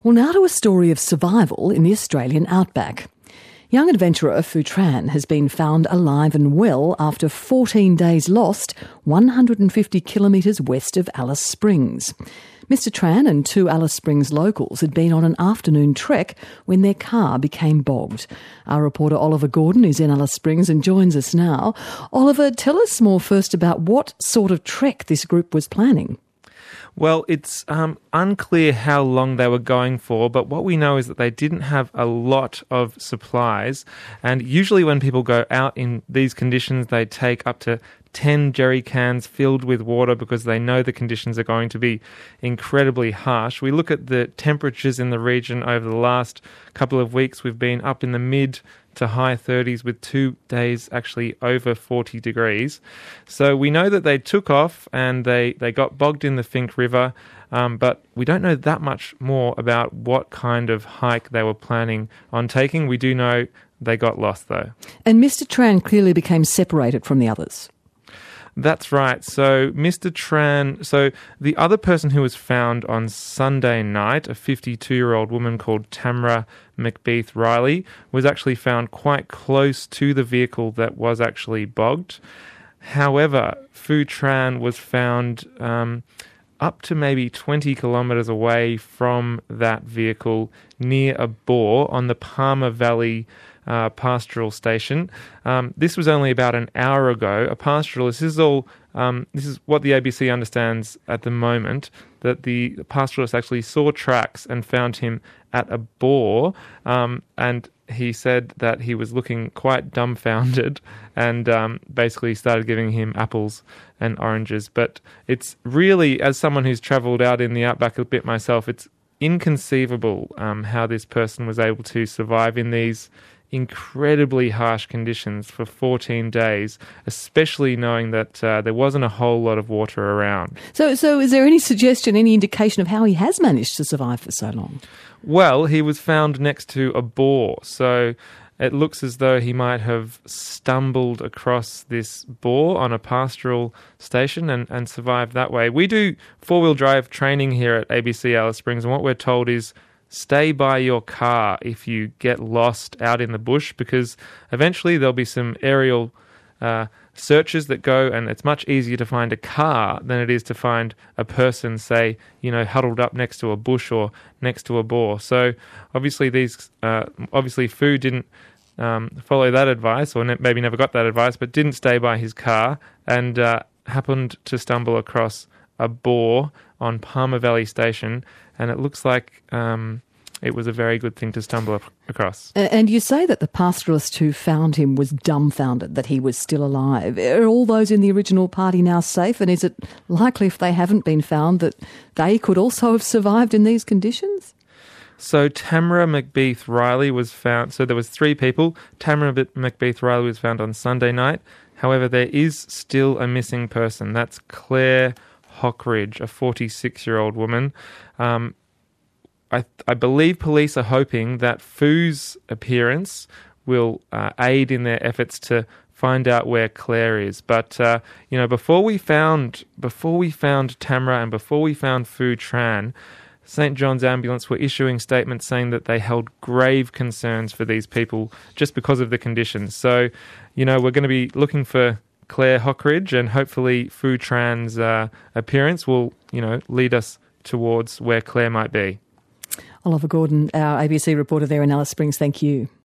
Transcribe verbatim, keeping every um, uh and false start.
Well, now to a story of survival in the Australian outback. Young adventurer Phu Tran has been found alive and well after fourteen days lost one hundred fifty kilometres west of Alice Springs. Mister Tran and two Alice Springs locals had been on an afternoon trek when their car became bogged. Our reporter Oliver Gordon is in Alice Springs and joins us now. Oliver, tell us more first about what sort of trek this group was planning. Well, it's um, unclear how long they were going for, but what we know is that they didn't have a lot of supplies. And usually when people go out in these conditions, they take up to ten jerry cans filled with water because they know the conditions are going to be incredibly harsh. We look at the temperatures in the region over the last couple of weeks. We've been up in the mid to high thirties with two days actually over forty degrees. So we know that they took off and they, they got bogged in the Finke River, um, but we don't know that much more about what kind of hike they were planning on taking. We do know they got lost though. And Mister Tran clearly became separated from the others. That's right. So Mister Tran, so the other person who was found on Sunday night, a fifty-two-year-old woman called Tamara McBeath Riley, was actually found quite close to the vehicle that was actually bogged. However, Phu Tran was found um, up to maybe twenty kilometres away from that vehicle near a bore on the Palmer Valley Uh, pastoral station. Um, this was only about an hour ago. A pastoralist, this is all, um, this is what the A B C understands at the moment, that the pastoralist actually saw tracks and found him at a bore, um, and he said that he was looking quite dumbfounded and um, basically started giving him apples and oranges. But it's really, as someone who's travelled out in the outback a bit myself, it's inconceivable um, how this person was able to survive in these incredibly harsh conditions for fourteen days, especially knowing that uh, there wasn't a whole lot of water around. So, so is there any suggestion, any indication of how he has managed to survive for so long? Well, he was found next to a bore, so it looks as though he might have stumbled across this bore on a pastoral station and, and survived that way. We do four-wheel drive training here at A B C Alice Springs, and what we're told is stay by your car if you get lost out in the bush, because eventually there'll be some aerial uh, searches that go, and it's much easier to find a car than it is to find a person, say, you know, huddled up next to a bush or next to a bore. So obviously these, uh, obviously Phu didn't um, follow that advice, or ne- maybe never got that advice, but didn't stay by his car and uh, happened to stumble across a bore on Palmer Valley Station, and it looks like um, it was a very good thing to stumble up across. And you say that the pastoralist who found him was dumbfounded that he was still alive. Are all those in the original party now safe? And is it likely, if they haven't been found, that they could also have survived in these conditions? So Tamara McBeath Riley was found, so there was three people. Tamara McBeath Riley was found on Sunday night. However, there is still a missing person. That's Claire Hockridge, a forty-six-year-old woman. Um, I, I believe police are hoping that Phu's appearance will uh, aid in their efforts to find out where Claire is. But uh, you know, before we found before we found Tamara and before we found Phu Tran, Saint John's Ambulance were issuing statements saying that they held grave concerns for these people just because of the conditions. So, you know, we're going to be looking for Claire Hockridge, and hopefully Phu Tran's uh, appearance will, you know, lead us towards where Claire might be. Oliver Gordon, our A B C reporter there in Alice Springs, thank you.